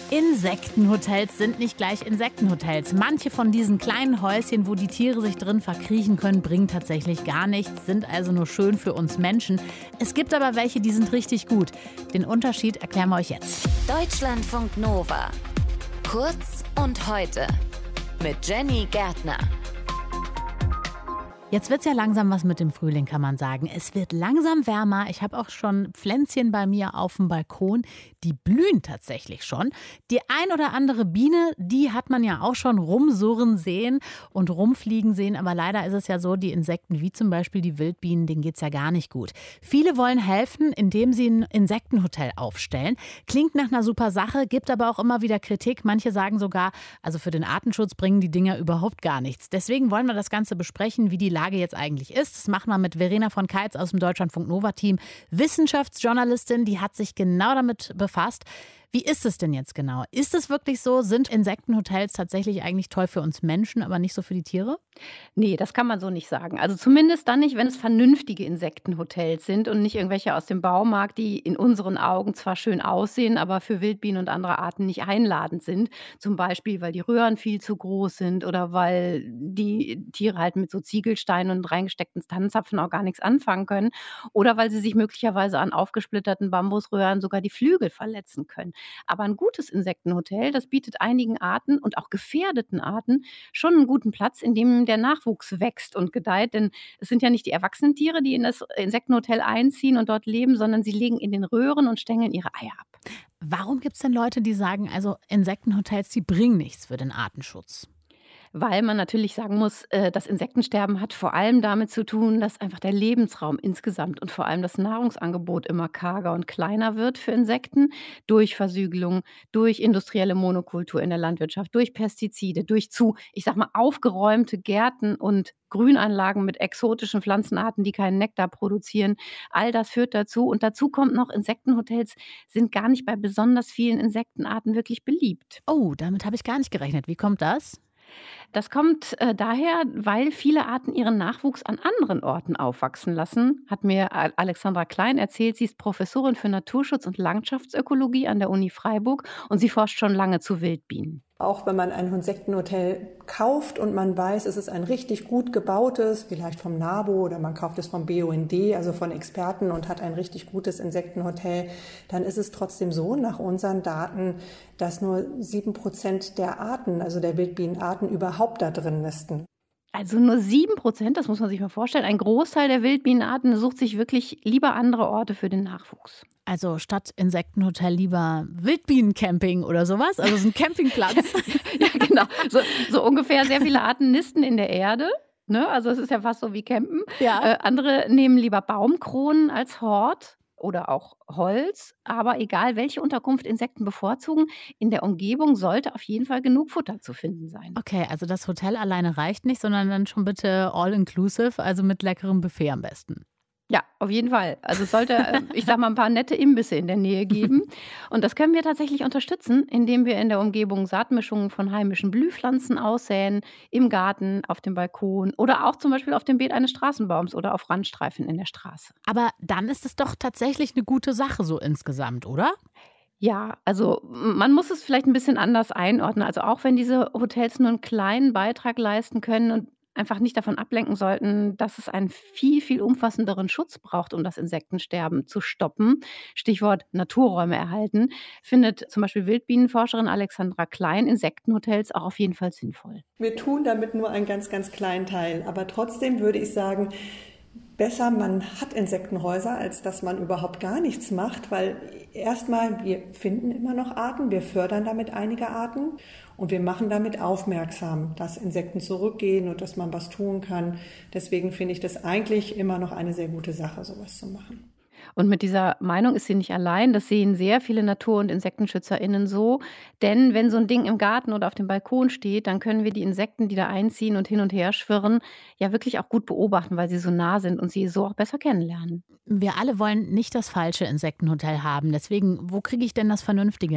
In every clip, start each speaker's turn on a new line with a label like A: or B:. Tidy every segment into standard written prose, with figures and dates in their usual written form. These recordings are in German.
A: Insektenhotels sind nicht gleich Insektenhotels. Manche von diesen kleinen Häuschen, wo die Tiere sich drin verkriechen können, bringen tatsächlich gar nichts, sind also nur schön für uns Menschen. Es gibt aber welche, die sind richtig gut. Den Unterschied erklären wir euch jetzt.
B: Deutschlandfunk Nova. Kurz und heute. Mit Jenny Gärtner.
A: Jetzt wird es ja langsam was mit dem Frühling, kann man sagen. Es wird langsam wärmer. Ich habe auch schon Pflänzchen bei mir auf dem Balkon. Die blühen tatsächlich schon. Die ein oder andere Biene, die hat man ja auch schon rumsurren sehen und rumfliegen sehen. Aber leider ist es ja so, die Insekten wie zum Beispiel die Wildbienen, denen geht es ja gar nicht gut. Viele wollen helfen, indem sie ein Insektenhotel aufstellen. Klingt nach einer super Sache, gibt aber auch immer wieder Kritik. Manche sagen sogar, also für den Artenschutz bringen die Dinger überhaupt gar nichts. Deswegen wollen wir das Ganze besprechen, wie die Lage jetzt eigentlich ist. Das machen wir mit Verena von Keitz aus dem Deutschlandfunk Nova-Team. Wissenschaftsjournalistin, die hat sich genau damit befasst. Wie ist es denn jetzt genau? Ist es wirklich so? Sind Insektenhotels tatsächlich eigentlich toll für uns Menschen, aber nicht so für die Tiere?
C: Nee, das kann man so nicht sagen. Also zumindest dann nicht, wenn es vernünftige Insektenhotels sind und nicht irgendwelche aus dem Baumarkt, die in unseren Augen zwar schön aussehen, aber für Wildbienen und andere Arten nicht einladend sind. Zum Beispiel, weil die Röhren viel zu groß sind oder weil die Tiere halt mit so Ziegelsteinen und reingesteckten Tannenzapfen auch gar nichts anfangen können oder weil sie sich möglicherweise an aufgesplitterten Bambusröhren sogar die Flügel verletzen können. Aber ein gutes Insektenhotel, das bietet einigen Arten und auch gefährdeten Arten schon einen guten Platz, in dem der Nachwuchs wächst und gedeiht. Denn es sind ja nicht die erwachsenen Tiere, die in das Insektenhotel einziehen und dort leben, sondern sie legen in den Röhren und stängeln ihre Eier ab.
A: Warum gibt es denn Leute, die sagen, also Insektenhotels, die bringen nichts für den Artenschutz?
C: Weil man natürlich sagen muss, das Insektensterben hat vor allem damit zu tun, dass einfach der Lebensraum insgesamt und vor allem das Nahrungsangebot immer karger und kleiner wird für Insekten durch Versiegelung, durch industrielle Monokultur in der Landwirtschaft, durch Pestizide, durch ich sag mal, aufgeräumte Gärten und Grünanlagen mit exotischen Pflanzenarten, die keinen Nektar produzieren. All das führt dazu. Und dazu kommt noch, Insektenhotels sind gar nicht bei besonders vielen Insektenarten wirklich beliebt.
A: Oh, damit habe ich gar nicht gerechnet. Wie kommt das?
C: Das kommt daher, weil viele Arten ihren Nachwuchs an anderen Orten aufwachsen lassen, hat mir Alexandra Klein erzählt. Sie ist Professorin für Naturschutz und Landschaftsökologie an der Uni Freiburg und sie forscht schon lange zu Wildbienen.
D: Auch wenn man ein Insektenhotel kauft und man weiß, es ist ein richtig gut gebautes, vielleicht vom NABU oder man kauft es vom BUND, also von Experten und hat ein richtig gutes Insektenhotel, dann ist es trotzdem so, nach unseren Daten, dass nur 7% der Arten, also der Wildbienenarten, überhaupt da drin nisten.
C: Also nur 7%, das muss man sich mal vorstellen. Ein Großteil der Wildbienenarten sucht sich wirklich lieber andere Orte für den Nachwuchs.
A: Also statt Insektenhotel lieber Wildbienencamping oder sowas? Also so ein Campingplatz.
C: Ja, genau. So ungefähr. Sehr viele Arten nisten in der Erde. Ne? Also es ist ja fast so wie Campen.
A: Ja.
C: Andere nehmen lieber Baumkronen als Hort. Oder auch Holz, aber egal welche Unterkunft Insekten bevorzugen, in der Umgebung sollte auf jeden Fall genug Futter zu finden sein.
A: Okay, also das Hotel alleine reicht nicht, sondern dann schon bitte all-inclusive, also mit leckerem Buffet am besten.
C: Ja, auf jeden Fall. Also es sollte, ich sag mal, ein paar nette Imbisse in der Nähe geben. Und das können wir tatsächlich unterstützen, indem wir in der Umgebung Saatmischungen von heimischen Blühpflanzen aussäen, im Garten, auf dem Balkon oder auch zum Beispiel auf dem Beet eines Straßenbaums oder auf Randstreifen in der Straße.
A: Aber dann ist es doch tatsächlich eine gute Sache so insgesamt, oder?
C: Ja, also man muss es vielleicht ein bisschen anders einordnen. Also auch wenn diese Hotels nur einen kleinen Beitrag leisten können und einfach nicht davon ablenken sollten, dass es einen viel, viel umfassenderen Schutz braucht, um das Insektensterben zu stoppen. Stichwort Naturräume erhalten, findet zum Beispiel Wildbienenforscherin Alexandra Klein Insektenhotels auch auf jeden Fall sinnvoll.
D: Wir tun damit nur einen ganz, ganz kleinen Teil. Aber trotzdem würde ich sagen, besser, man hat Insektenhäuser, als dass man überhaupt gar nichts macht, weil erstmal, wir finden immer noch Arten, wir fördern damit einige Arten und wir machen damit aufmerksam, dass Insekten zurückgehen und dass man was tun kann. Deswegen finde ich das eigentlich immer noch eine sehr gute Sache, sowas zu machen.
C: Und mit dieser Meinung ist sie nicht allein. Das sehen sehr viele Natur- und InsektenschützerInnen so. Denn wenn so ein Ding im Garten oder auf dem Balkon steht, dann können wir die Insekten, die da einziehen und hin und her schwirren, ja wirklich auch gut beobachten, weil sie so nah sind und sie so auch besser kennenlernen.
A: Wir alle wollen nicht das falsche Insektenhotel haben. Deswegen, wo kriege ich denn das Vernünftige her?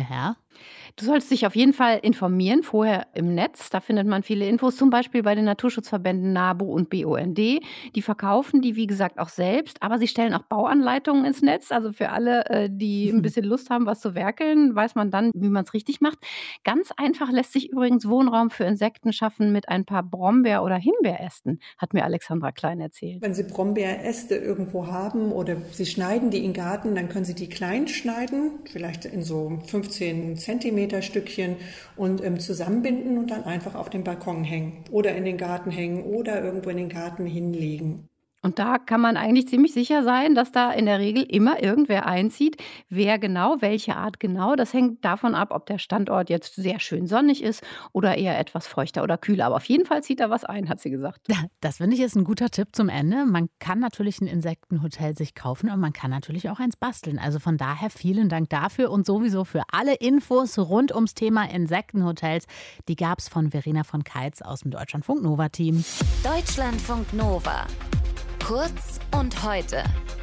C: Du sollst dich auf jeden Fall informieren, vorher im Netz. Da findet man viele Infos, zum Beispiel bei den Naturschutzverbänden NABU und BUND. Die verkaufen die, wie gesagt, auch selbst, aber sie stellen auch Bauanleitungen ins Netz. Also für alle, die ein bisschen Lust haben, was zu werkeln, weiß man dann, wie man es richtig macht. Ganz einfach lässt sich übrigens Wohnraum für Insekten schaffen mit ein paar Brombeer- oder Himbeerästen, hat mir Alexandra Klein erzählt.
D: Wenn Sie Brombeeräste irgendwo haben oder Sie schneiden die in den Garten, dann können Sie die klein schneiden, vielleicht in so 15 Zentimeter Stückchen und zusammenbinden und dann einfach auf den Balkon hängen oder in den Garten hängen oder irgendwo in den Garten hinlegen.
C: Und da kann man eigentlich ziemlich sicher sein, dass da in der Regel immer irgendwer einzieht. Wer genau, welche Art genau, das hängt davon ab, ob der Standort jetzt sehr schön sonnig ist oder eher etwas feuchter oder kühler. Aber auf jeden Fall zieht da was ein, hat sie gesagt.
A: Das finde ich ist ein guter Tipp zum Ende. Man kann natürlich ein Insektenhotel sich kaufen und man kann natürlich auch eins basteln. Also von daher vielen Dank dafür und sowieso für alle Infos rund ums Thema Insektenhotels. Die gab es von Verena von Keitz aus dem Deutschlandfunk Nova Team.
B: Deutschlandfunk Nova. Kurz und heute.